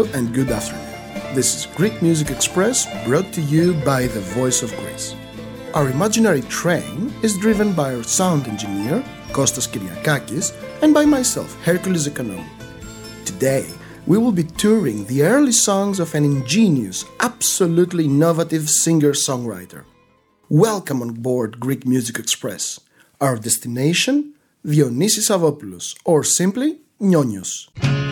Hello and good afternoon. This is Greek Music Express, brought to you by the Voice of Greece. Our imaginary train is driven by our sound engineer, Kostas Kyriakakis, and by myself, Hercules Economou. Today, we will be touring the early songs of an ingenious, absolutely innovative singer-songwriter. Welcome on board Greek Music Express. Our destination, Dionysis Savvopoulos, or simply Nyonios.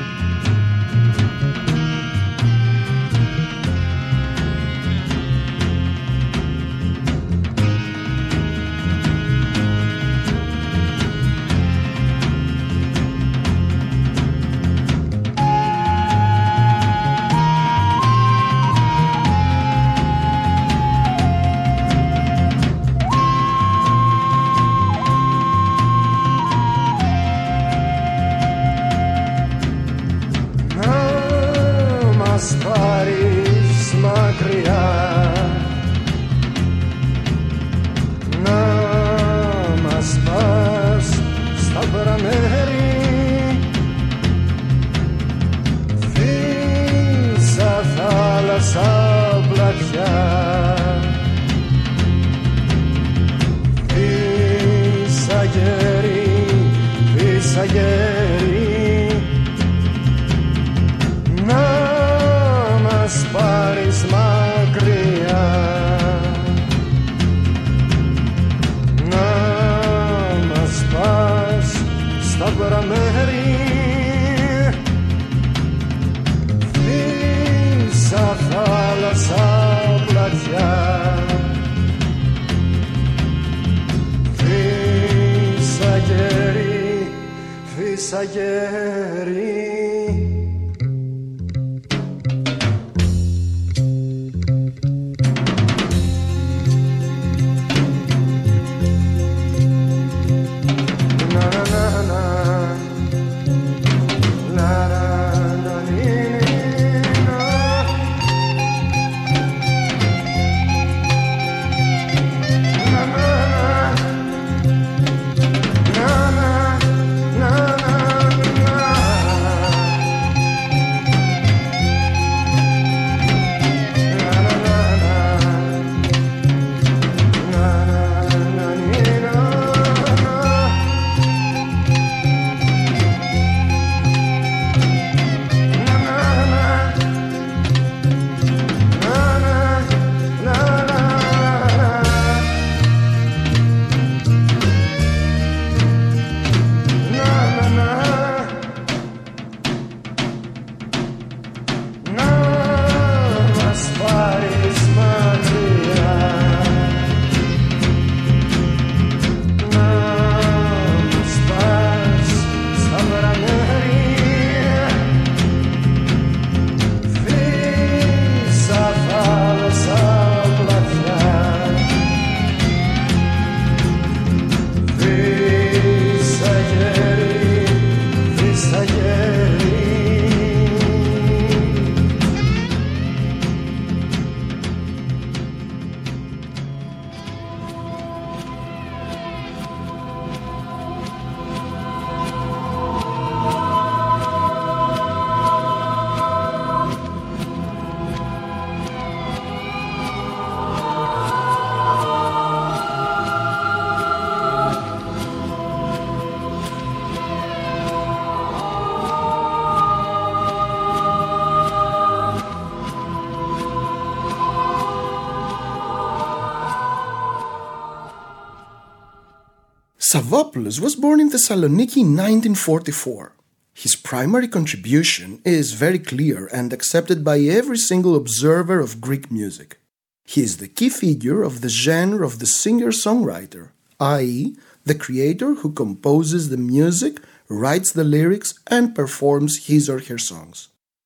Savvopoulos was born in Thessaloniki in 1944. His primary contribution is very clear and accepted by every single observer of Greek music. He is the key figure of the genre of the singer-songwriter, i.e., the creator who composes the music, writes the lyrics, and performs his or her songs.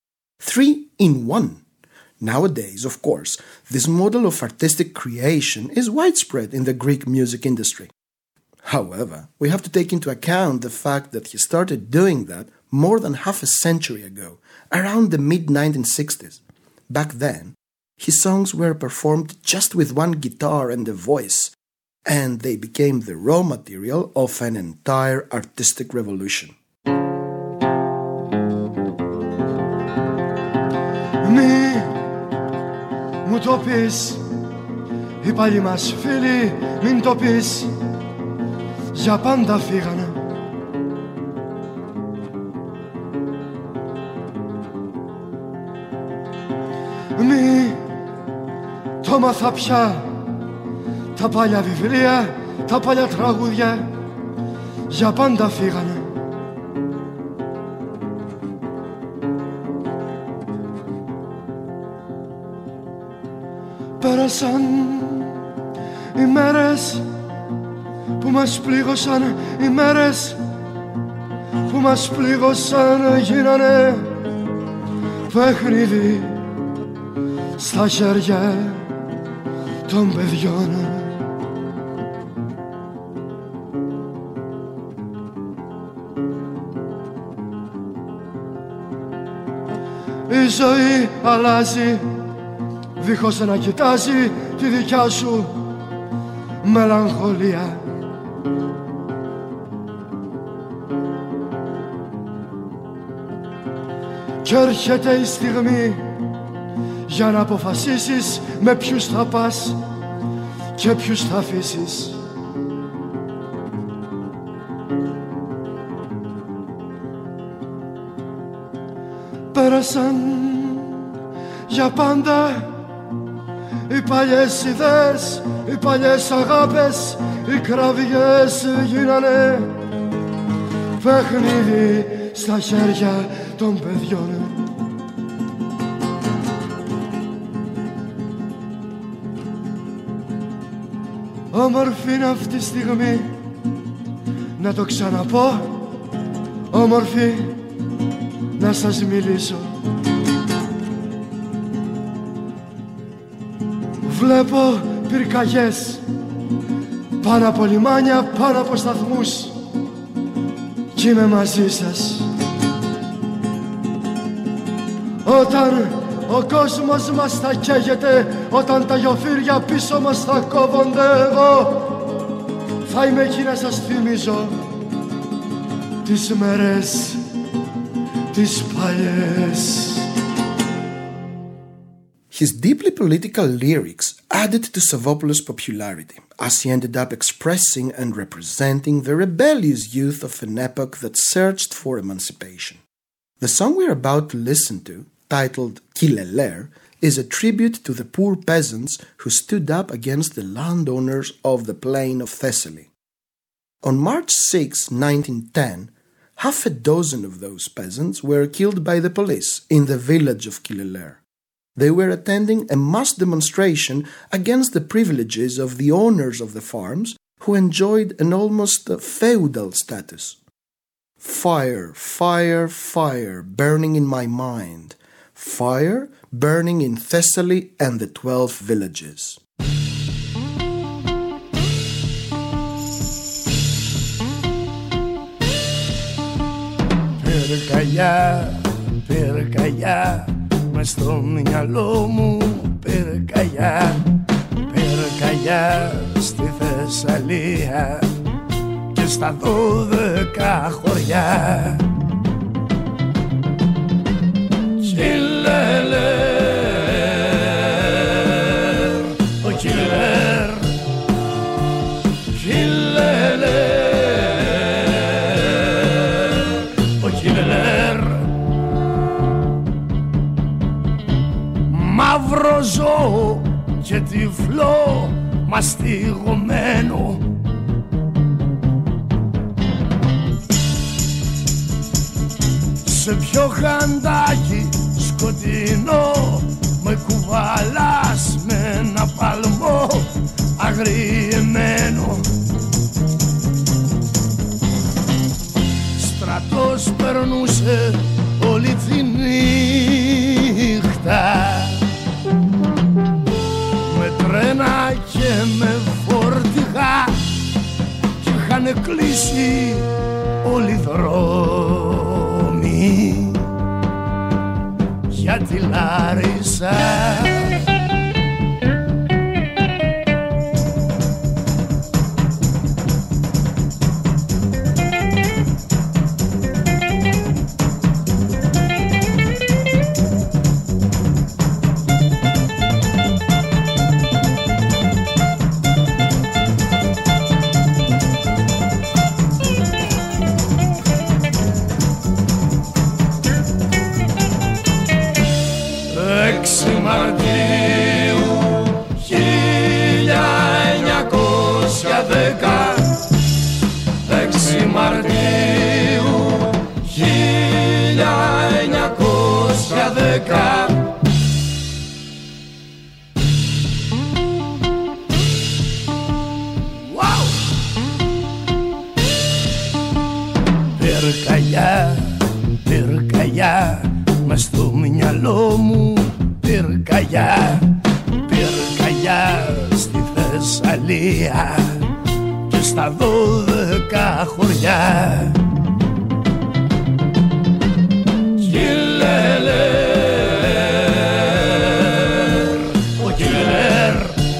3 in 1. Nowadays, of course, this model of artistic creation is widespread in the Greek music industry. However, we have to take into account the fact that he started doing that more than half a century ago, around the mid-1960s. Back then, his songs were performed just with one guitar and a voice, and they became the raw material of an entire artistic revolution. Μη μου το πεις, οι παλιοί μας φίλοι, μην το πεις, για πάντα φύγανε. Μη το μάθα πια, τα παλιά βιβλία, τα παλιά τραγούδια, για πάντα φύγανε. Πέρασαν οι μέρες που μας πλήγωσαν, οι μέρες που μας πλήγωσαν, γίνανε παιχνίδι στα χέρια των παιδιών. Η ζωή αλλάζει δίχως να κοιτάζει τη δικιά σου μελαγχολία. Κι έρχεται η στιγμή για να αποφασίσεις με ποιους θα πας και ποιους θα αφήσεις. Πέρασαν για πάντα οι παλιές ιδέες, οι παλιές αγάπες, οι κραυγές γίνανε παιχνίδι στα χέρια των παιδιών. Όμορφη είναι αυτή η στιγμή, να το ξαναπώ, όμορφη να σας μιλήσω. Βλέπω πυρκαγιές πάνω από λιμάνια, πάνω από σταθμούς κι είμαι μαζί σας. Όταν ο κόσμος μας θα καίγεται, όταν τα γιοφύρια πίσω μας θα κόβονται, εγώ θα είμαι εκεί να σας θυμίζω τις μέρες τις παλιές. His deeply political lyrics added to Savvopoulos' popularity, as he ended up expressing and representing the rebellious youth of an epoch that searched for emancipation. The song we're about to listen to, titled Kileler, is a tribute to the poor peasants who stood up against the landowners of the plain of Thessaly. On March 6, 1910, half a dozen of those peasants were killed by the police in the village of Kileler. They were attending a mass demonstration against the privileges of the owners of the farms who enjoyed an almost feudal status. Fire, fire, fire burning in my mind. Fire burning in Thessaly and the 12 villages. Πυρκαγιά, πυρκαγιά, μες στο μυαλό μου πυρκαγιά, πυρκαγιά στη Θεσσαλία και στα 12 χωριά. Κιλελέρ, ο Κιλελέρ, Κιλελέρ, ο Κιλελέρ. Μαύρο ζώο και τυφλό μαστιγωμένο, σε πιο χαντάκι σκοτεινό με κουβαλάς με ένα παλμό αγριεμένο. Στρατός περνούσε όλη τη νύχτα με τρένα και με φορτηγά κι είχαν κλείσει όλοι οι δρόμοι για τη Λάρισα. 6 Μαρτίου 1910, 6 Μαρτίου 1910. Πυρκαγιά, μες στο μυαλό μου πυρκαγιά, πυρκαγιά στη Θεσσαλία και στα 12 χωριά. Κιλελέρ, ο κιλελέρ,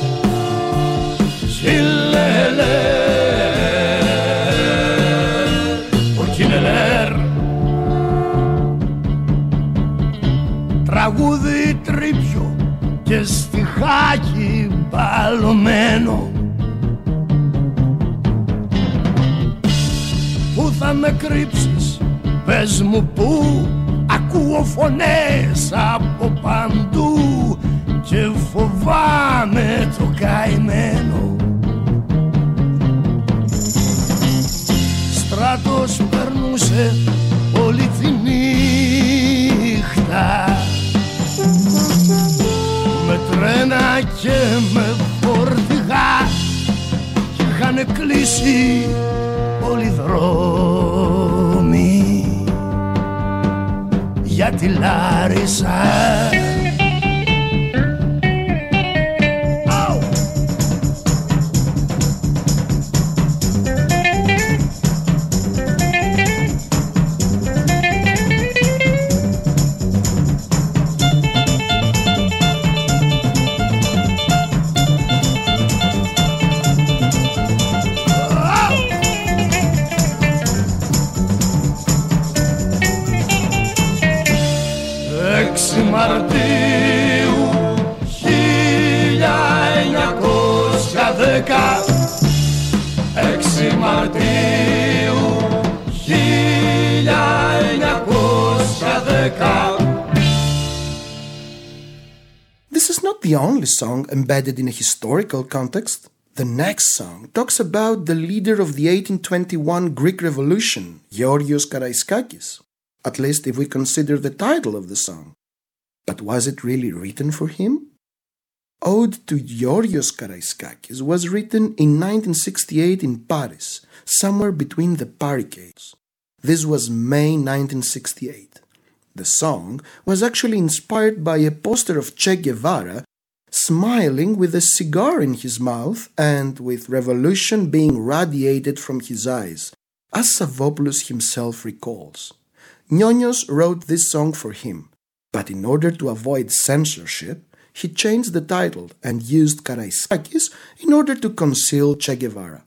κιλελέρ, ο κιλελέρ. Τραγούδι τρίπιο και στιχάκι μπαλωμένο. Πού θα με κρύψεις, πες μου πού, ακούω φωνές από παντού και φοβάμαι το καημένο. Στράτος περνούσε όλη τη νύχτα με τρένα και με φορτηγά κι είχαν κλείσει όλοι οι δρόμοι για τη Λάρισα. Μαρτίου 1910, 6 Μαρτίου 1910. This is not the only song embedded in a historical context. The next song talks about the leader of the 1821 Greek Revolution, Georgios Karaiskakis, at least if we consider the title of the song. But was it really written for him? Ode to Georgios Karaiskakis was written in 1968 in Paris, somewhere between the barricades. This was May 1968. The song was actually inspired by a poster of Che Guevara smiling with a cigar in his mouth and with revolution being radiated from his eyes, as Savvopoulos himself recalls. Nyonios wrote this song for him, but in order to avoid censorship, he changed the title and used Karaiskakis in order to conceal Che Guevara.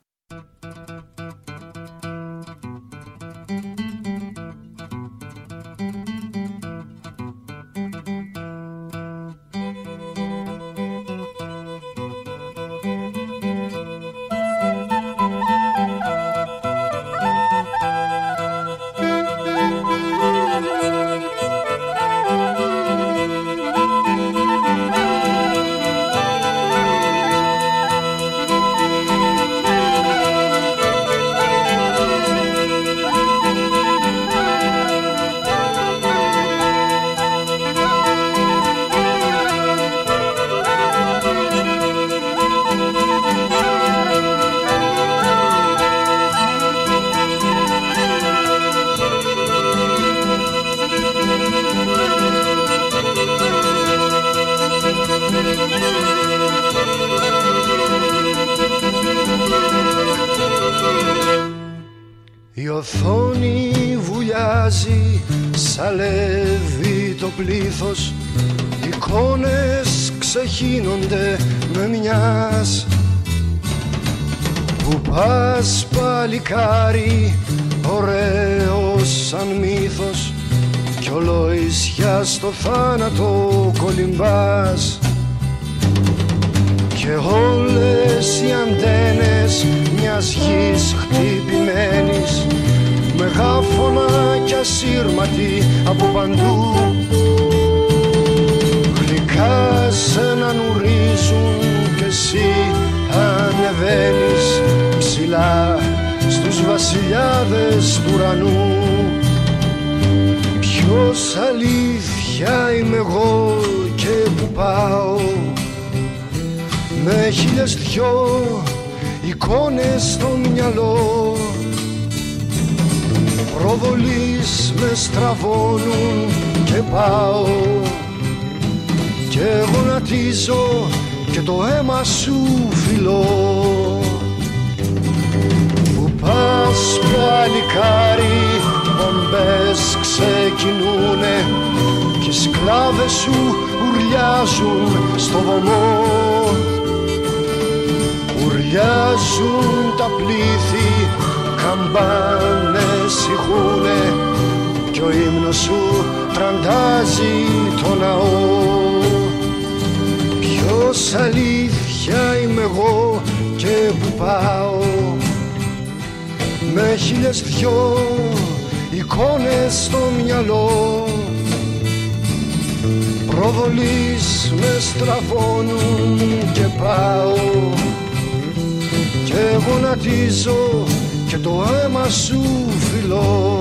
Η οθόνη βουλιάζει, σαλεύει το πλήθος, εικόνες ξεχύνονται με μιας. Που πας παλικάρι, ωραίος σαν μύθος, κι ολοησιά στο θάνατο κολυμπάς. Και όλες οι αντένες μιας γης χτυπημένης, μεγάφωνα κι ασύρματη από παντού, γλυκά βασιλιάδες του ουρανού. Ποιος αλήθεια είμαι εγώ και που πάω, με χίλιες δυο εικόνες στο μυαλό. Προβολείς με στραβώνουν και πάω και γονατίζω και το αίμα σου φιλώ. Που πας παλικάρι, μπομπές ξεκινούνε και οι σκλάβες σου ουρλιάζουν στο βωμό. Ουρλιάζουν τα πλήθη, καμπάνες ηχούνε κι ο ύμνος σου τραντάζει το ναό. Ποιος αλήθεια είμαι εγώ και που πάω, με χίλιες δυο εικόνες στο μυαλό. Προβολείς με στραβώνουν και πάω και γονατίζω και το αίμα σου φιλώ.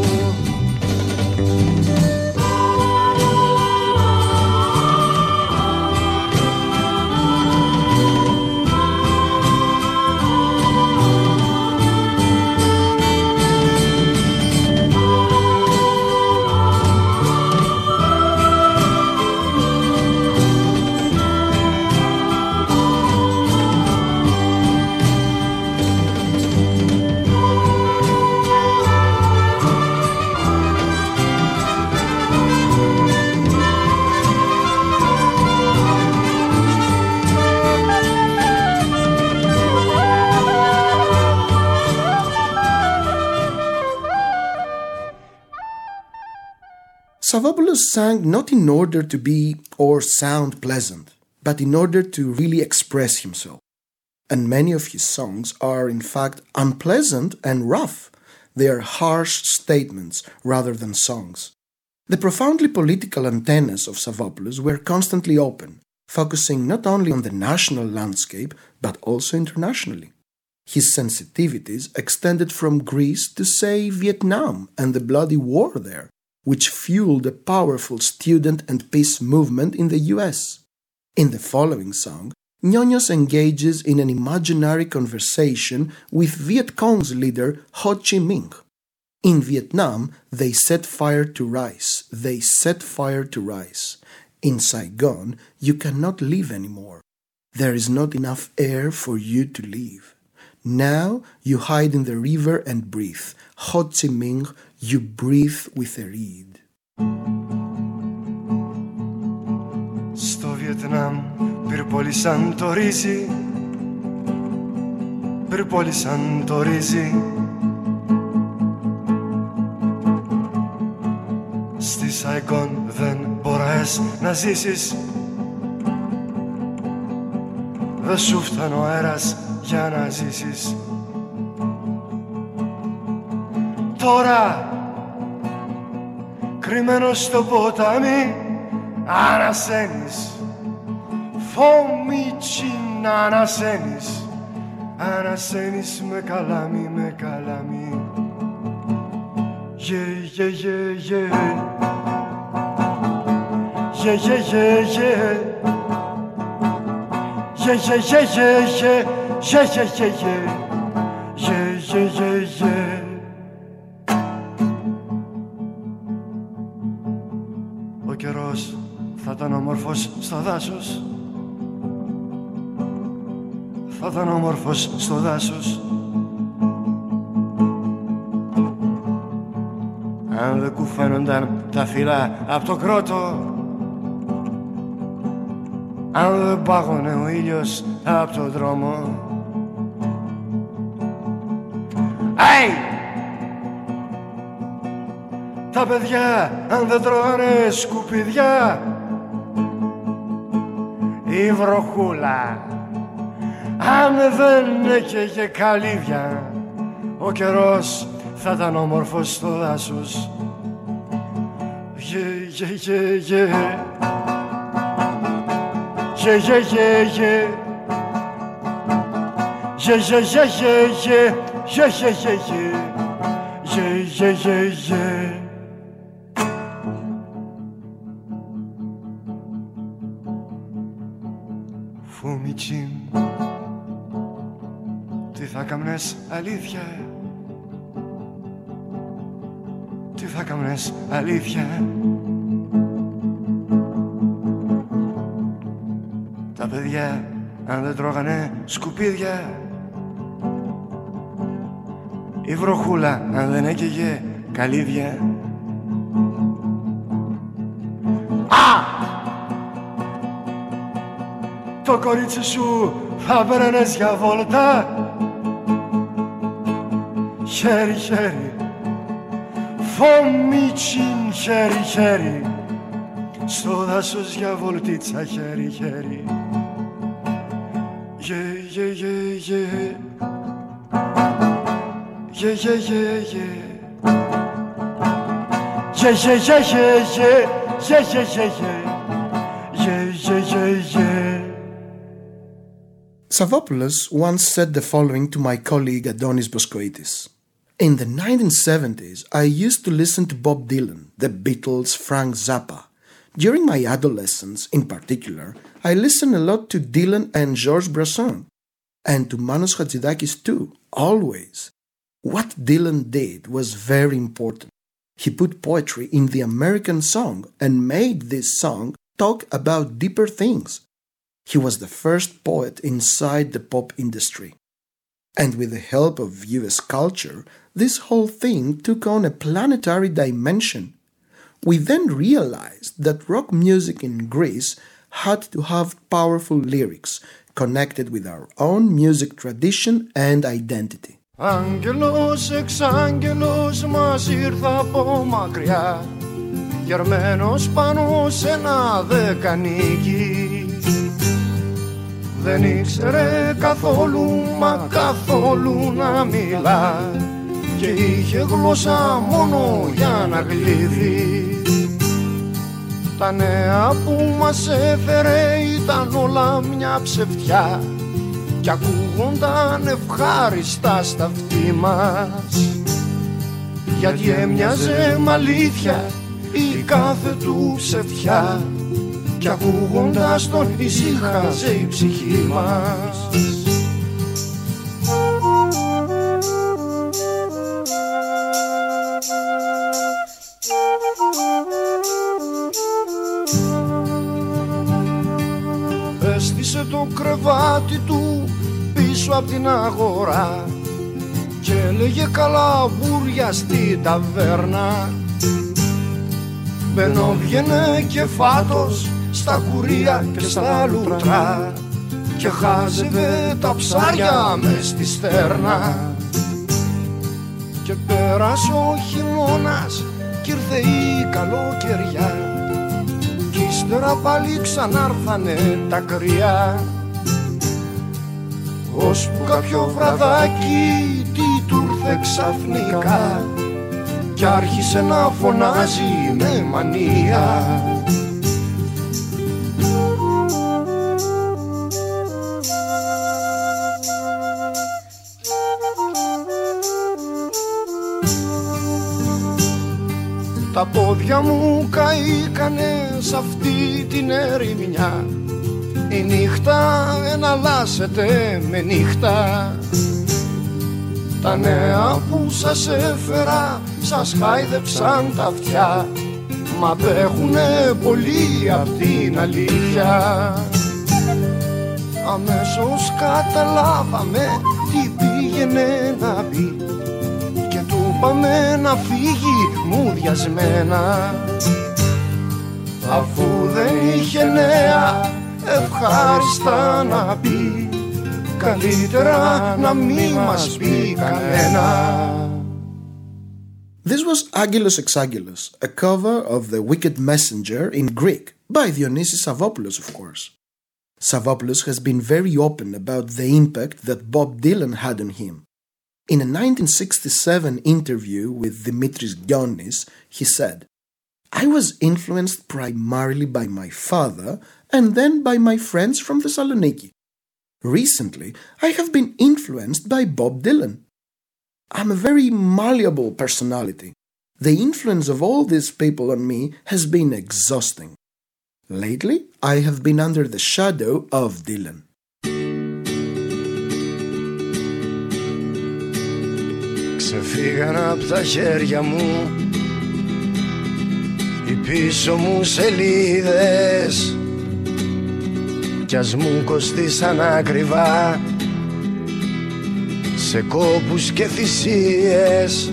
Savvopoulos sang not in order to be or sound pleasant, but in order to really express himself. And many of his songs are in fact unpleasant and rough. They are harsh statements rather than songs. The profoundly political antennas of Savvopoulos were constantly open, focusing not only on the national landscape but also internationally. His sensitivities extended from Greece to, say, Vietnam and the bloody war there, which fueled a powerful student and peace movement in the US. In the following song, Ñoños engages in an imaginary conversation with Viet Cong's leader Ho Chi Minh. In Vietnam, they set fire to rice. They set fire to rice. In Saigon, you cannot live anymore. There is not enough air for you to live. Now you hide in the river and breathe. Ho Chi Minh, you breathe with a reed. Στο Βιετνάμ πυρπόλησαν το ρύζι, πυρπόλησαν το ρύζι. Στη Σαϊγκόν δεν μπορείς να ζήσεις, δεν σου φτάνει ο αέρας για να ζήσεις. Τώρα κρυμμένος στο ποτάμι ανασένεις, φωμίτσι να ανασένεις, ανασένεις με καλάμι, με καλάμι. Yeah, yeah, yeah, yeah. Yeah, yeah, yeah, yeah. Yeah, yeah, yeah, yeah, yeah. Yeah, yeah, yeah, yeah. Yeah, yeah, yeah, yeah. Ο καιρός θα ήταν όμορφος στο δάσος, θα ήταν όμορφος στο δάσος, αν δεν κουφαίνονταν τα φύλλα απ' το κρότο, αν δεν πάγωνε ο ήλιος απ' το δρόμο. Hey! Τα παιδιά αν δεν τρώνε σκουπιδιά, η βροχούλα αν δεν έκαιγε καλύβια, ο καιρός θα ήταν όμορφος στο δάσος. Yeah, yeah, yeah, yeah. Yeah, yeah, yeah, yeah. Yeah, yeah, yeah, yeah, yeah. Φουμιτσίν, τι θα κάμνες αλήθεια, τι θα κάμνες αλήθεια. Τα παιδιά αν δεν τρώγανε σκουπίδια, η βροχούλα αν δεν έκαιγε καλύδια. Το κορίτσι σου θα παίρνες για βόλτα, χέρι χέρι, Φομίτσιν χέρι χέρι, στο δάσος για βολτίτσα χέρι χέρι. Γε γε γε γε, γε γε γε γε, γε γε γε γε, γε γε γε γε. Savvopoulos once said the following to my colleague Adonis Boskoitis. In the 1970s, I used to listen to Bob Dylan, the Beatles, Frank Zappa. During my adolescence, in particular, I listened a lot to Dylan and Georges Brassens, and to Manos Chatsidakis too, always. What Dylan did was very important. He put poetry in the American song and made this song talk about deeper things. He was the first poet inside the pop industry. And with the help of US culture, this whole thing took on a planetary dimension. We then realized that rock music in Greece had to have powerful lyrics connected with our own music tradition and identity. Άγγελος, εξάγγελος μας ήρθα από μακριά, γερμένος πάνω σε ένα δεκανίκι. Δεν ήξερε καθόλου, μα καθόλου να μιλά, και είχε γλώσσα μόνο για να γλύφει. Τα νέα που μας έφερε ήταν όλα μια ψευτιά, κι ακούγονταν ευχάριστα στα αυτί μας, γιατί έμοιαζε μ' αλήθεια η κάθε του ψευτιά, κι ακούγοντας τον ησύχαζε η ψυχή μας. Έστησε το κρεβάτι του πίσω απ' την αγορά και έλεγε καλαμπούρια στην ταβέρνα. Μπαίνω βγαίνε και φάτος στα κουρία και στα λουτρά, και χάζευε τα ψάρια μες στη στέρνα. Και πέρασε ο χειμώνας κι ήρθε η καλοκαιριά, κι ύστερα πάλι ξανάρθανε τα κρύα, ώσπου κάποιο βραδάκι τι του ήρθε ξαφνικά κι άρχισε να φωνάζει με μανία. Τα πόδια μου καήκανε σ' αυτή την ερημιά, η νύχτα εναλλάσσεται με νύχτα. Τα νέα που σας έφερα σας χάιδεψαν τα αυτιά, μα απέχουνε πολύ απ' την αλήθεια. Αμέσως καταλάβαμε τι πήγαινε να πει και του είπαμε να φύγει μουδιασμένα, αφού δεν είχε νέα ευχάριστα να πει, καλύτερα να μη μας πει κανένα. This was Angelos Exangelos, a cover of The Wicked Messenger in Greek by Dionysis Savvopoulos, of course. Savvopoulos has been very open about the impact that Bob Dylan had on him. In a 1967 interview with Dimitris Gionis, he said, "I was influenced primarily by my father and then by my friends from Thessaloniki. Recently, I have been influenced by Bob Dylan. I'm a very malleable personality. The influence of all these people on me has been exhausting. Lately, I have been under the shadow of Dylan. Ξεφύγαν απ' τα χέρια μου οι πίσω μου σελίδες κι ας μου κοστίσαν ακριβά σε κόπους και θυσίες.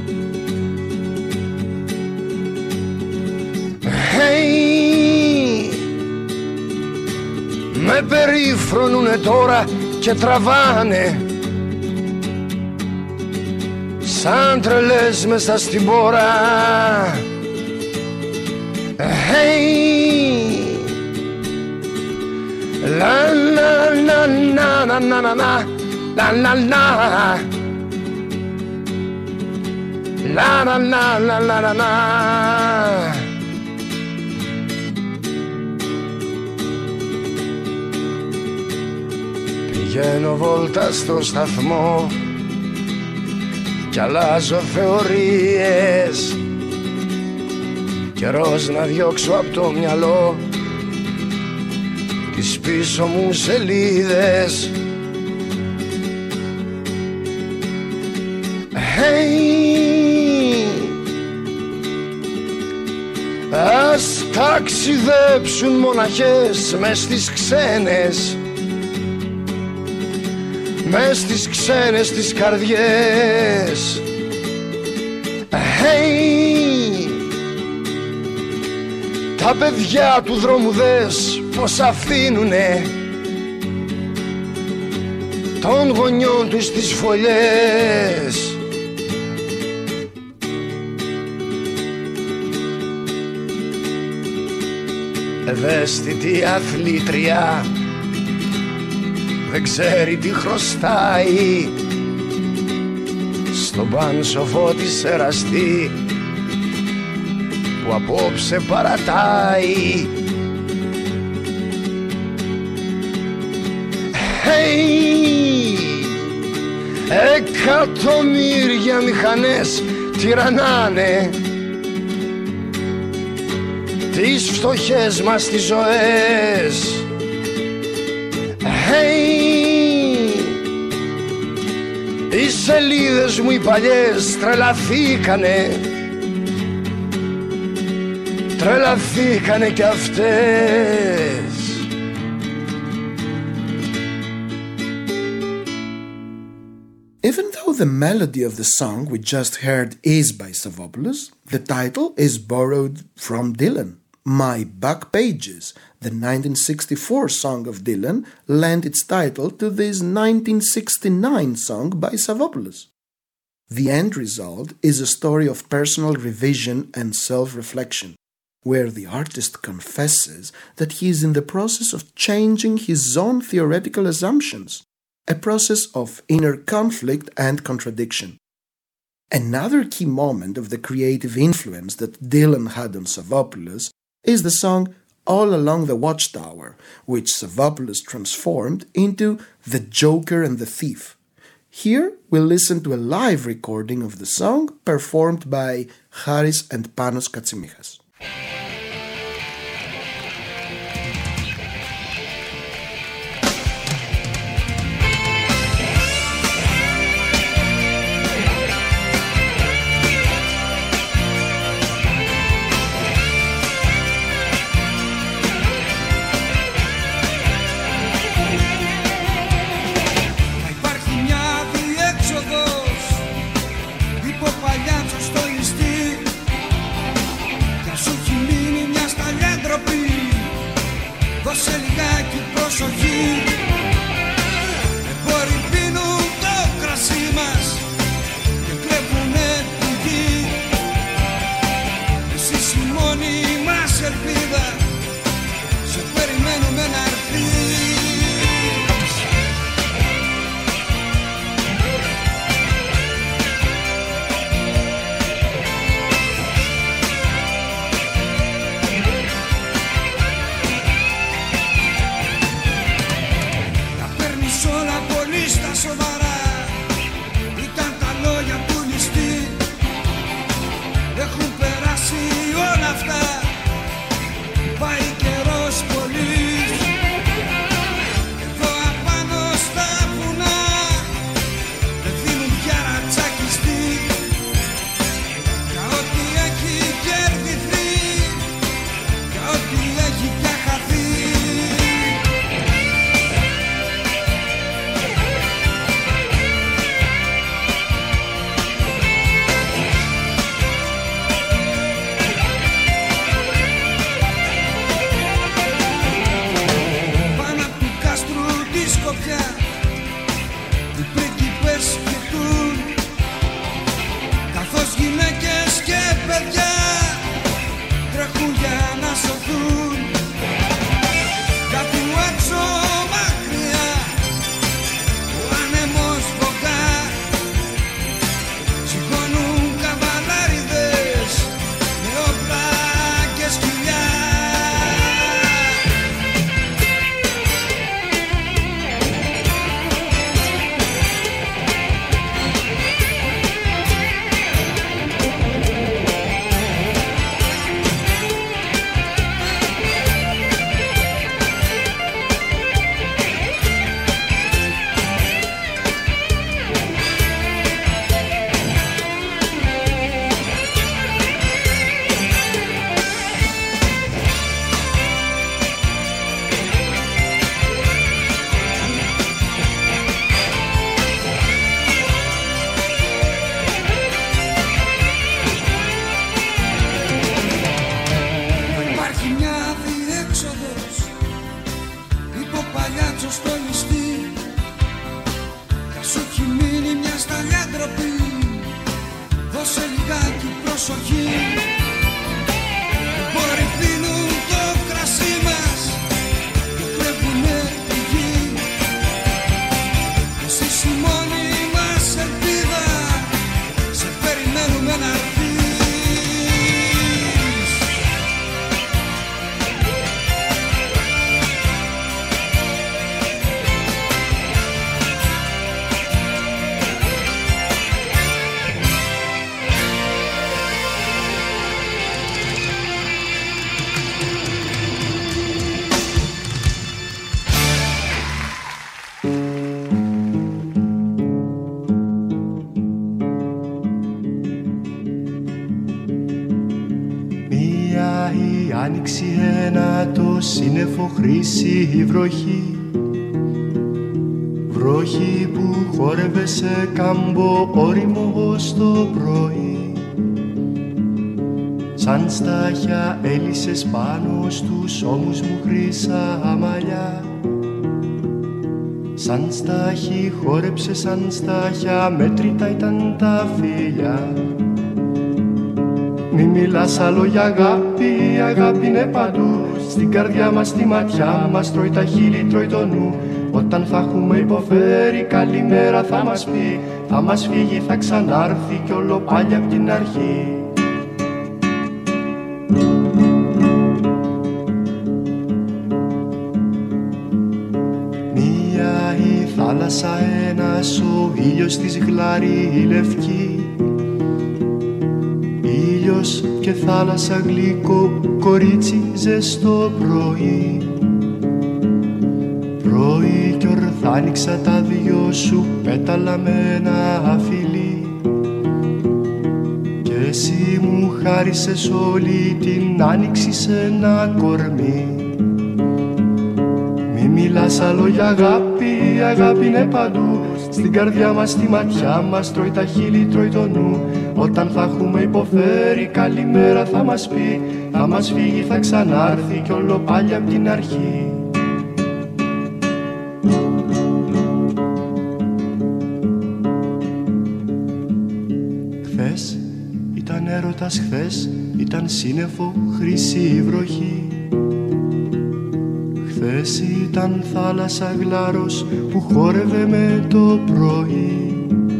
Hey, με περίφρονουνε τώρα και τραβάνε σαν τρελές μέσα στην πόρα. Hey, la la la la la la la la la la la la la la la la. Πηγαίνω βόλτα στο σταθμό κι αλλάζω θεωρίες. Καιρός να διώξω απ' το μυαλό τις πίσω μου σελίδες. Hey, ας ταξιδέψουν μοναχές μες στις ξένες, μες στις ξένες τις καρδιές. Hey, τα παιδιά του δρόμου δες πως αφήνουνε των γονιών τους τις φωλιές. Ευαίσθητη αθλήτρια δεν ξέρει τι χρωστάει στον πάνσοφο της εραστή που απόψε παρατάει. Hey, εκατομμύρια μηχανές τυραννάνε τις φτωχές μας τις ζωές. Hey, οι σελίδες μου οι παλιές τρελαθήκανε, τρελαθήκανε κι αυτές. Even though the melody of the song we just heard is by Savvopoulos, the title is borrowed from Dylan. My Back Pages, the 1964 song of Dylan, lent its title to this 1969 song by Savvopoulos. The end result is a story of personal revision and self-reflection, where the artist confesses that he is in the process of changing his own theoretical assumptions, a process of inner conflict and contradiction. Another key moment of the creative influence that Dylan had on Savvopoulos is the song All Along the Watchtower, which Savvopoulos transformed into The Joker and the Thief. Here we'll listen to a live recording of the song performed by Haris and Panos Katsimichas. Δώσε λιγάκι προσοχή. Εμπόροι πίνουν το κρασί μας και κλέβουνε τη γη. Εσύ η μόνη μας ελπίδα, σε περιμένουμε να έρθεις. κάτσω στο νηστή. Θα σου έχει μείνει μια σταλιά ντροπή. Δώσε λιγάκι προσοχή. Μπορεί πίνουν το κρασί μας και κλέβουνε τη γη. Εσύ η μόνη μας ελπίδα, σε περιμένουμε να έρθεις. Άνοιξη ένα το σύννεφο χρύση η βροχή. Βροχή που χόρευε σε κάμπο όριμο ως το πρωί. Σαν στάχια έλυσες πάνω στους ώμους μου χρύσα μαλλιά. Σαν στάχι χόρεψε σαν στάχια, μέτρητα ήταν τα φίλια. Μη μιλάς άλλο για αγάπη, η αγάπη είναι παντού. Στην καρδιά μας, στη ματιά μας, τρώει τα χείλη, τρώει το νου. Όταν θα έχουμε υποφέρει, καλημέρα θα μας πει. Θα μας φύγει, θα ξανάρθει κι όλο πάλι απ' την αρχή. Μία η θάλασσα, ένας ο ήλιος της γλάρη η λευκή. Ήλιος και θάλασσα γλυκό, κορίτσι ζεστό πρωί. Πρωί κι ορθά άνοιξα τα δυο σου πέταλα με ένα φιλί. Κι εσύ μου χάρισες όλη την άνοιξη σε ένα κορμί. Μη μιλάς άλλο για αγάπη, η αγάπη είναι παντού. Στην καρδιά μας, στη ματιά μας, τρώει τα χείλη, τρώει το νου. Όταν θα έχουμε υποφέρει, καλημέρα θα μας πει. Θα μας φύγει, θα ξανάρθει κι όλο πάλι απ' την αρχή. Χθες ήταν έρωτας, χθες ήταν σύννεφο, χρυσή βροχή. Χθες ήταν θάλασσα γλάρος που χόρευε με το πρωί.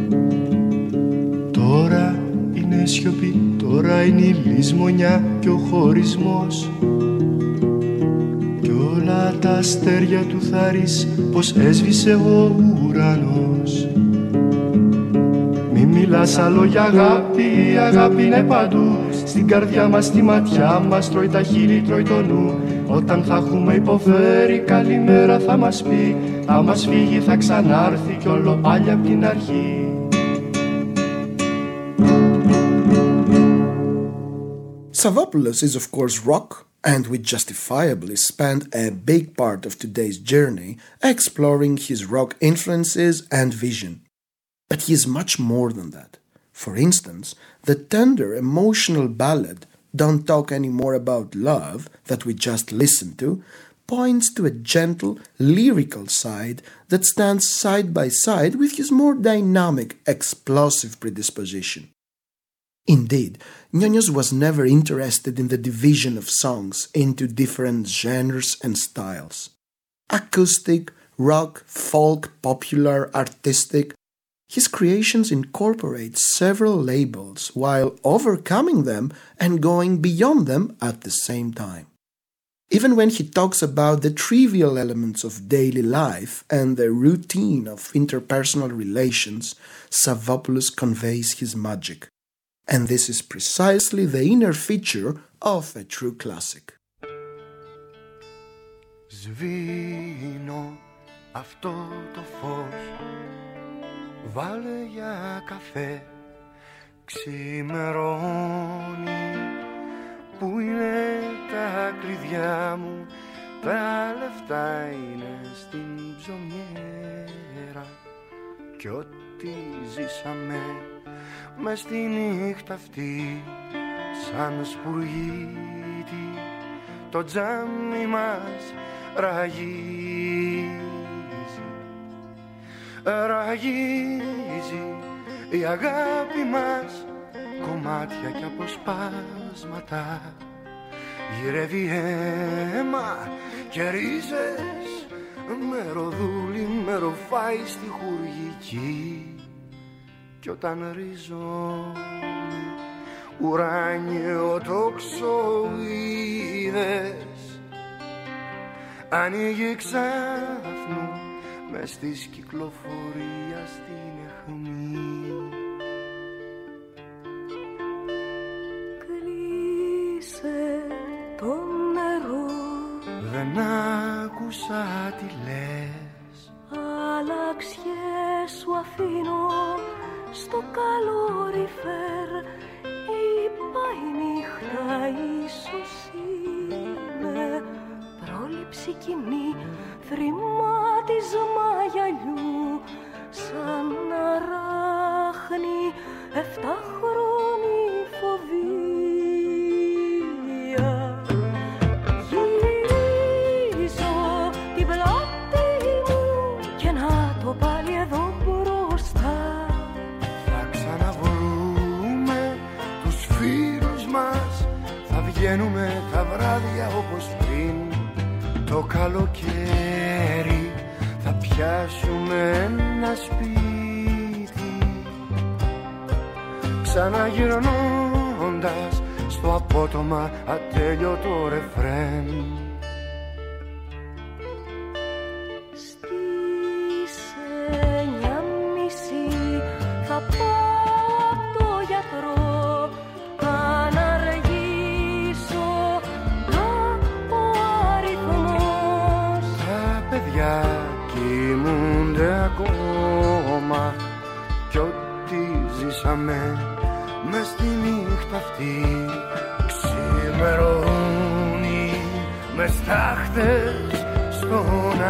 Τώρα είναι σιωπή, τώρα είναι η λησμονιά και ο χωρισμός. Κι όλα τα αστέρια του θάρρης πως έσβησε ο ουρανός. Μη μιλάς άλλο για αγάπη, η αγάπη είναι παντού. Στην καρδιά μας, στη ματιά μας, τρώει τα χείλη, τρώει το νου. Όταν θα έχουμε υποφέρει, καλημέρα θα μας πει. Θα μας φύγει, θα ξανάρθει κι όλο πάλι απ' την αρχή. Savvopoulos is of course rock, and we justifiably spend a big part of today's journey exploring his rock influences and vision. But he is much more than that. For instance, the tender emotional ballad "Don't Talk Anymore About Love" that we just listened to points to a gentle, lyrical side that stands side by side with his more dynamic, explosive predisposition. Indeed, Ñoños was never interested in the division of songs into different genres and styles. Acoustic, rock, folk, popular, artistic, his creations incorporate several labels while overcoming them and going beyond them at the same time. Even when he talks about the trivial elements of daily life and the routine of interpersonal relations, Savvopoulos conveys his magic. And this is precisely the inner feature of a true classic. Σβήνω αυτό το φως, βάλε για καφέ, ξημερώνει. Πού είναι τα κλειδιά μου, τα λεφτά είναι στην ψωμιέρα. Κι ό,τι ζήσαμε μες στη νύχτα αυτή, σαν σπουργίτη το τζάμι μας ραγεί. ραγίζει η αγάπη μας, κομμάτια και αποσπάσματα. Γυρεύει αίμα και ρίζες, με ροδούλι, με ροφάει στη χουργική. Κι όταν ρίζωνει ουράνιο τοξοειδές, ανοίγει ξάφνου μες της κυκλοφορίας την αιχμή. Κλείσε το νερό, δεν άκουσα τι λες. αλλαξιές σου αφήνω στο καλόριφερ. Είπα η νύχτα ίσως είναι πρόληψη κοινή, θρημάτισμα γυαλιού σαν να ράχνει 7χρονη φοβία. Γυρίζω την πλάτη μου και να το πάλι εδώ μπροστά. Θα ξαναβρούμε τους φίλους μας, θα βγαίνουμε τα βράδια όπως πριν. Το καλοκαίρι θα πιάσουμε ένα σπίτι, ξαναγυρνώντας στο απότομα ατέλειωτο ρεφρέν. Στις 9:30 θα πάω απ' το γιατρό, αν αργήσω να ο αριθμός. Τα παιδιά κοιμούνται ακόμα κι ό,τι ζήσαμε μες στη νύχτα αυτή ξημερώνει μες στάχτες στον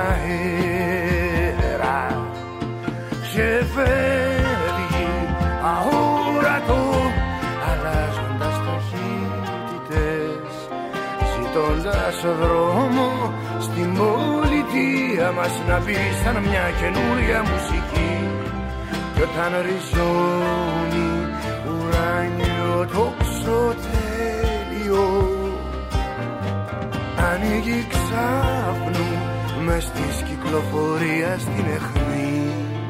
αέρα και φεύγει αόρατο αλλάζοντας ταχύτητες, ζητώντας δρόμο στην πολιτεία μας να μπει σαν μια καινούρια μουσική. Κι όταν ριζώνει ουράνιο τοξοτέλειο, ανοίγει ξάφνου μες της κυκλοφορίας την αιχμή.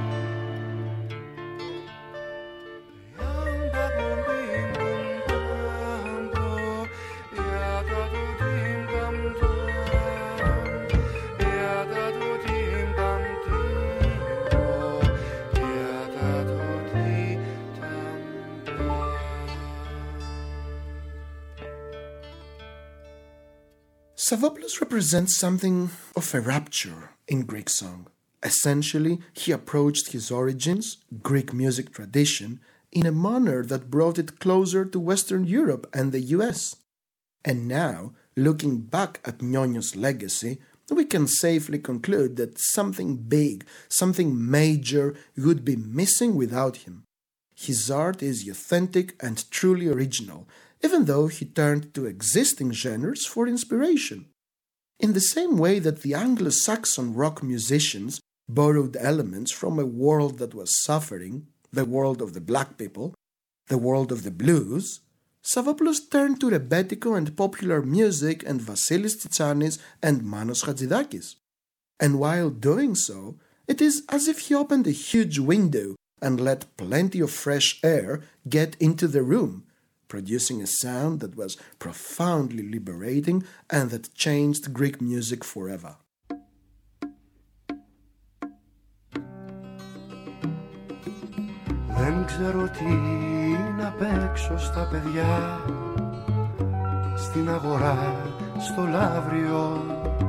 Savvopoulos represents something of a rupture in Greek song. Essentially, he approached his origins, Greek music tradition, in a manner that brought it closer to Western Europe and the US. And now, looking back at Ñoño's legacy, we can safely conclude that something big, something major would be missing without him. His art is authentic and truly original, even though he turned to existing genres for inspiration. In the same way that the Anglo-Saxon rock musicians borrowed elements from a world that was suffering, the world of the black people, the world of the blues, Savvopoulos turned to rebetiko and popular music and Vasilis Tsitsanis and Manos Chatsidakis. And while doing so, it is as if he opened a huge window and let plenty of fresh air get into the room, producing a sound that was profoundly liberating and that changed Greek music forever. Δεν ξέρω τι να παίξω στα παιδιά, στην αγορά, στο λαύριο.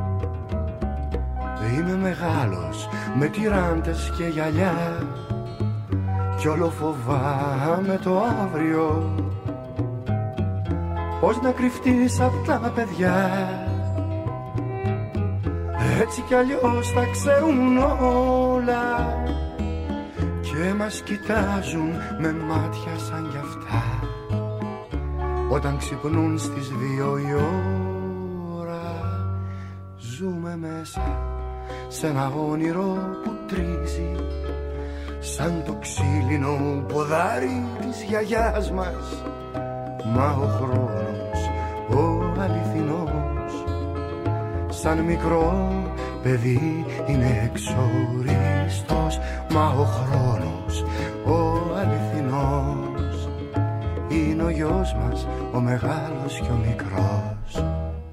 Είμαι μεγάλος με τυράντες και γυαλιά κι όλο φοβάμαι το αύριο. Πώς να κρυφτείς απ' τα παιδιά, έτσι κι αλλιώς τα ξέρουν όλα και μας κοιτάζουν με μάτια σαν κι αυτά όταν ξυπνούν στις 2 η ώρα. Ζούμε μέσα σ' ένα όνειρο που τρίζει σαν το ξύλινο ποδάρι της γιαγιάς μας. Μα ο χρόνος, ο αληθινός, σαν μικρό παιδί είναι εξοριστός. Μα ο χρόνος, ο αληθινός, είναι ο γιος μας, ο μεγάλος και ο μικρός.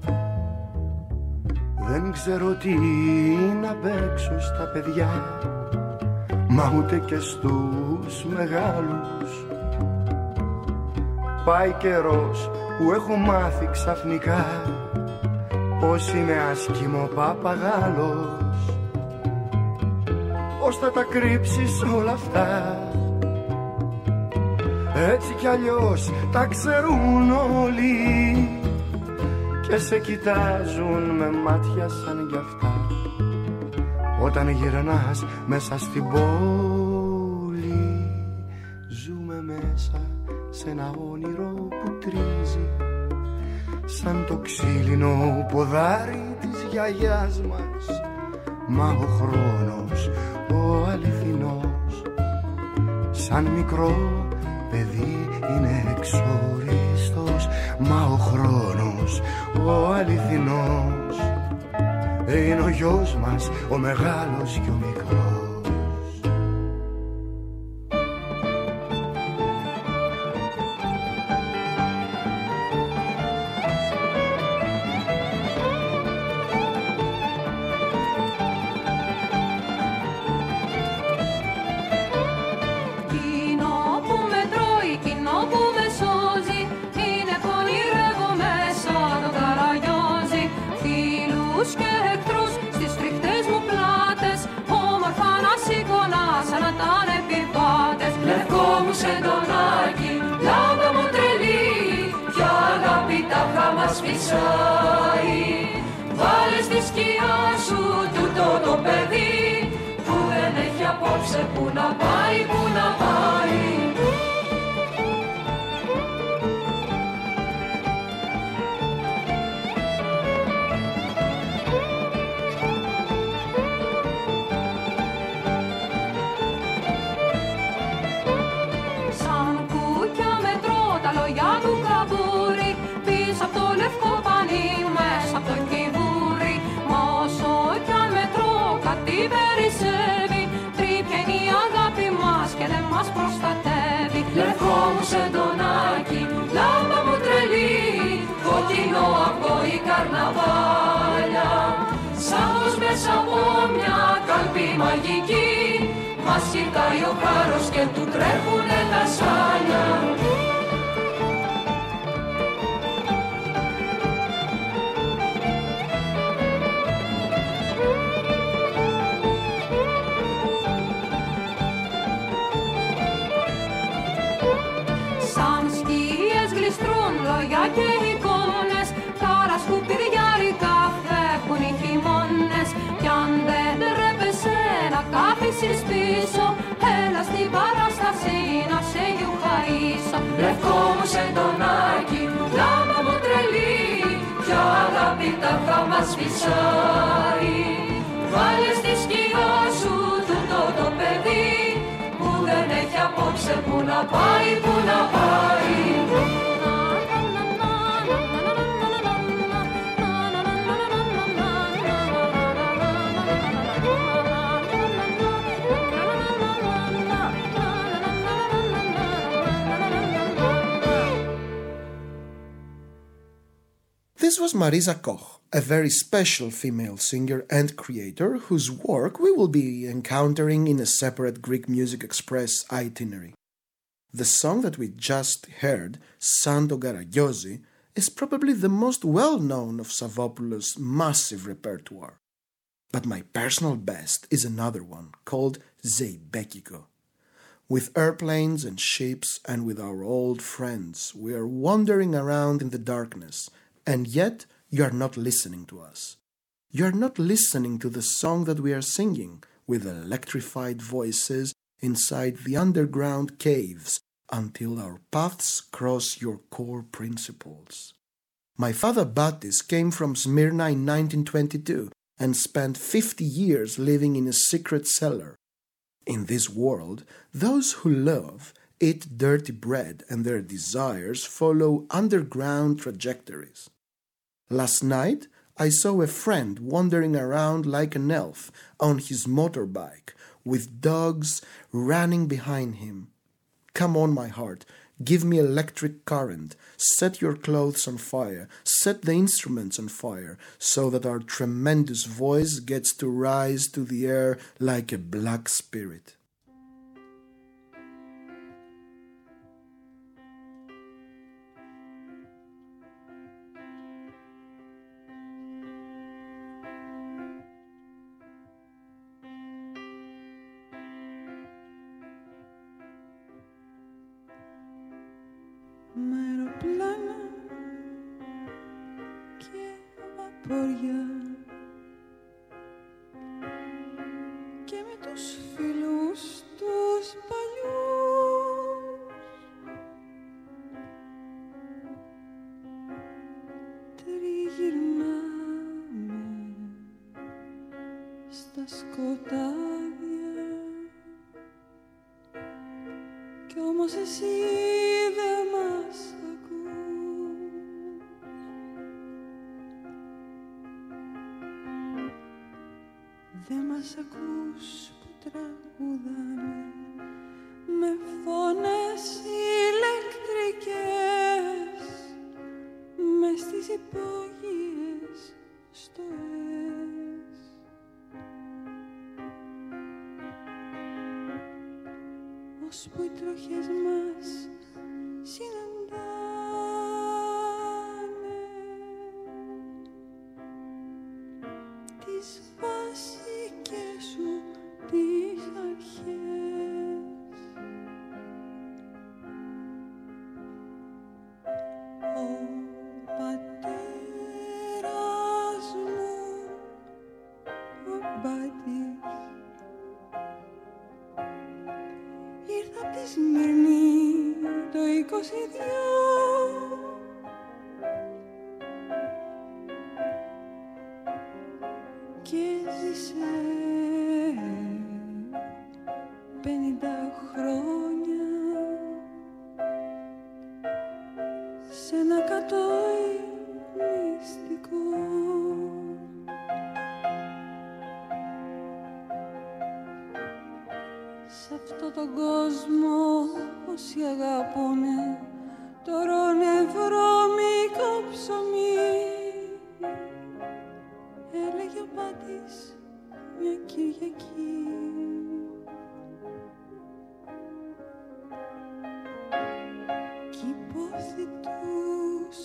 Δεν ξέρω τι να παίξω στα παιδιά, μα ούτε και στους μεγάλους. Πάει καιρός που έχω μάθει ξαφνικά πως είμαι άσχημο παπαγάλος. Πώς θα τα κρύψεις όλα αυτά, έτσι κι αλλιώς τα ξέρουν όλοι και σε κοιτάζουν με μάτια σαν κι αυτά όταν γυρνάς μέσα στην πόλη. Ζούμε μέσα σε ένα όνειρο που τρίζει σαν το ξύλινο ποδάρι της γιαγιάς μας. Μα ο χρόνος, ο αληθινός, σαν μικρό παιδί είναι εξοριστός. Μα ο χρόνος, ο αληθινός, είναι ο γιος μας, ο μεγάλος και ο μικρός. Βάλε στη σκιά σου τούτο το παιδί που δεν έχει απόψε που να πάει, που να πάει. Σαν κούκια μετρώ τα λόγια του καβούρι πίσω από το λευκό πανί, μέσα από το κυβούρι. Μα όσο κι αν μετρώ κάτι περισσεύει, τρίπια είναι η αγάπη μας και δεν μας προστατεύει. Λευκό μου σεντονάκι, λάμπα μου τρελή, κόκκινο από η καρναβάλια. Σ' μέσα από μια καλπή μαγική, μας κοιτάει ο χάρος και του τρέχουνε τα σάλια. Λόγια και εικόνες, κάρα σκουπιδιάρικα φεύγουν οι χειμώνες. Κι αν δεν τρέπεσαι να κάθισεις πίσω, έλα στην παράσταση να σε γιουχαίσω. Λευκό μου σεντονάκι, λάμπα μου τρελή, ποια αγάπη τα θα μας φυσάει. Βάλε στη σκιά σου τούτο το παιδί που δεν έχει απόψε που να πάει, που να πάει. This was Marisa Koch, a very special female singer and creator whose work we will be encountering in a separate Greek Music Express itinerary. The song that we just heard, Santo Garagiosi, is probably the most well-known of Savvopoulos' massive repertoire. But my personal best is another one, called Zeibekiko. With airplanes and ships and with our old friends, we are wandering around in the darkness, and yet you are not listening to us. You are not listening to the song that we are singing with electrified voices inside the underground caves until our paths cross your core principles. My father Batis came from Smyrna in 1922 and spent 50 years living in a secret cellar. In this world, those who love eat dirty bread and their desires follow underground trajectories. Last night, I saw a friend wandering around like an elf on his motorbike, with dogs running behind him. Come on, my heart, give me electric current, set your clothes on fire, set the instruments on fire, so that our tremendous voice gets to rise to the air like a black spirit. Με αεροπλάνα και βαπόρια και με τους φίλους τους παλιούς τριγυρνάμε στα σκοτάδια κι όμως εσύ δεν μας ακούς. Δεν μας ακούς που τραγουδάμε με φωνές ηλεκτρικές μες στις υπόγειες στοές. Ώσπου οι τροχές μας συναντάνε τις βασικές σου τις αρχές. Ο πατέρας μου, ο Μπάτης, ήρθα απ' τη Σμύρνη το 22 και ζήσε 50 χρόνια σε ένα κατόι μυστικό. Σ' αυτό τον κόσμο όσοι αγαπούνε το ρονευρώμικο ψωμί, έλεγε ο Πάτης μια Κυριακή. Κι οι πόθοι τους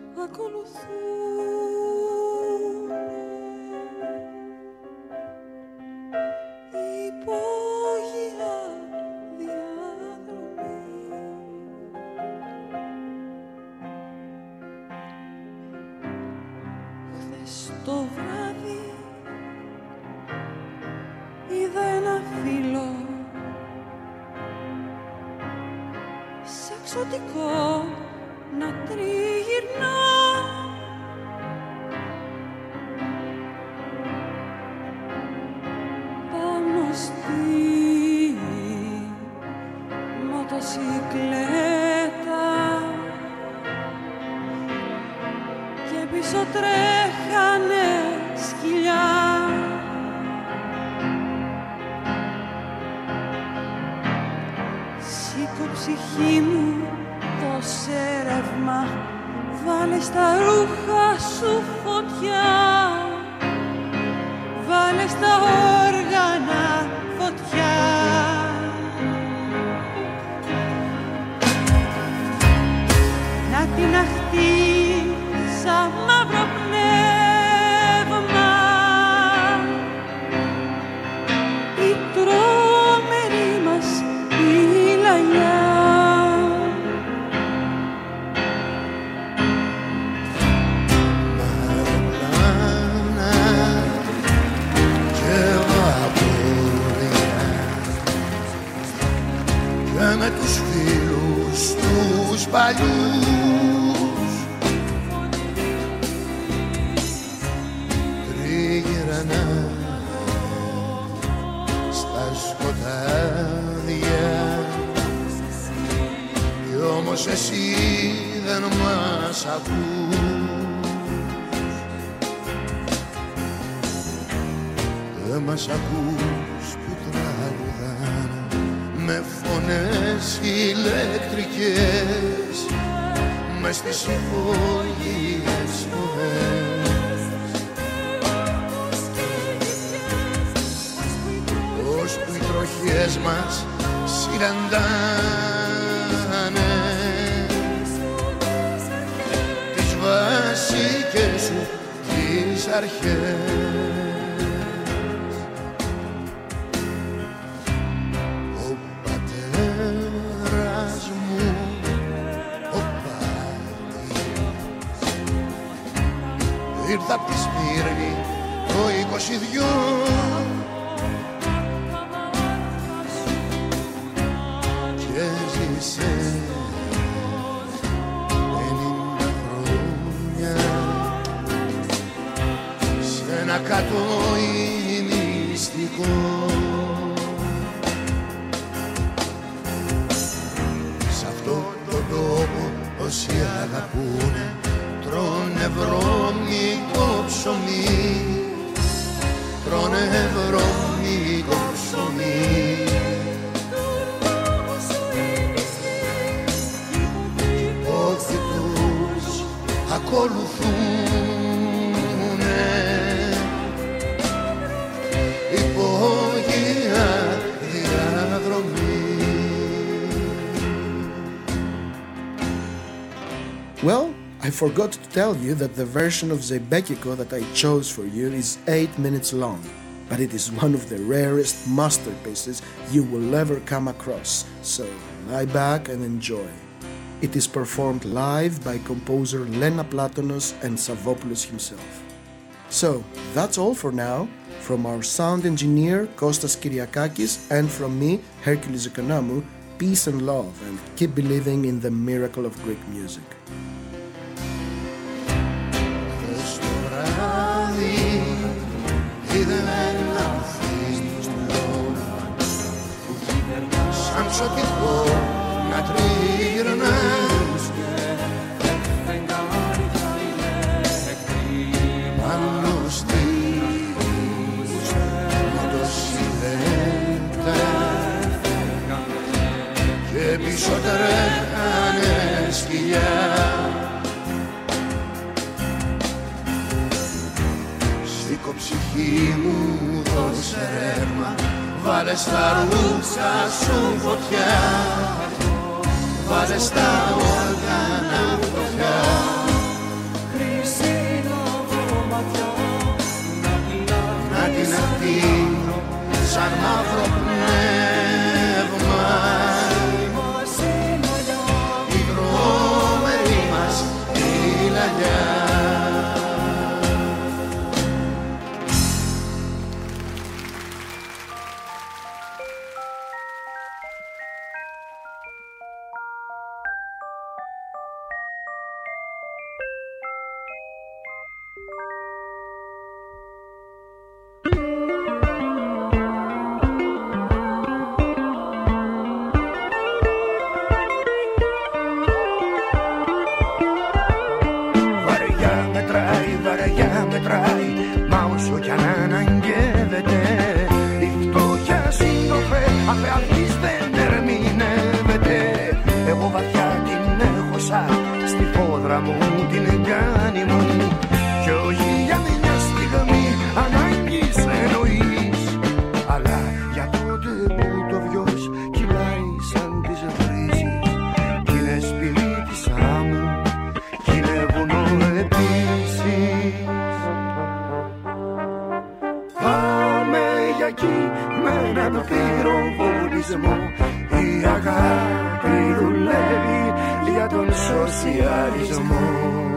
ακολουθούνε υπόγεια διάδρομη. Χθες το βράδυ είδα ένα φίλο σ' εξωτικό να τριγυρνά πάνω στη μοτοσικλέτα και πίσω τρέχανε σκυλιά. Σήκω ψυχή μου, δώσε ρεύμα, βάλε στα ρούχα σου φωτιά, βάλε στα όργανα φωτιά. Να την αχτεί σαν μαύρο πνεύμα η τρομερή μας η λαλιά. Με τους φίλους τους παλιούς τριγυρνάμε πως εσύ δεν μας ακούς. Δεν μας ακούς που τραγουδάνε με φωνές ηλεκτρικές μες στις υπόγειες φωνές. Ώσπου οι τροχιές μας συναντάνε τις βασικές σου τις αρχές. Ο πατέρας μου, ο Πάτης, ήρθα απ' τη Σμύρνη το 22 και ζήσε 50 χρόνια σε ένα κατόι μυστικό. Σ' αυτόν τον τόπο όσοι αγαπούνε τρώνε βρώμικο ψωμί, τρώνε βρώμικο ψωμί. Ακολουθούνε υπόγεια διαδρομή. Well, I forgot to tell you that the version of Zeybekiko that I chose for you is 8 minutes long, but it is one of the rarest masterpieces you will ever come across, so lie back and enjoy. It is performed live by composer Lena Platonos and Savopoulos himself. So, that's all for now. From our sound engineer Kostas Kyriakakis and from me, Hercules Economou, peace and love, and keep believing in the miracle of Greek music. Να τριγυρνάς πάνω στις μοτοσυλλέτες και πίσω τρέχανε σκυλιά. Σήκω ψυχή μου, δώσε ρεύμα, βάλε στα ρούχα σου φωτιά, βάλε στα όργανα φωτιά. Να την αχτεί σαν μαύρο πνεύμα η δρόμερη μας η λαγιά. Η αγάπη δουλεύει για τον σοσιαλισμό.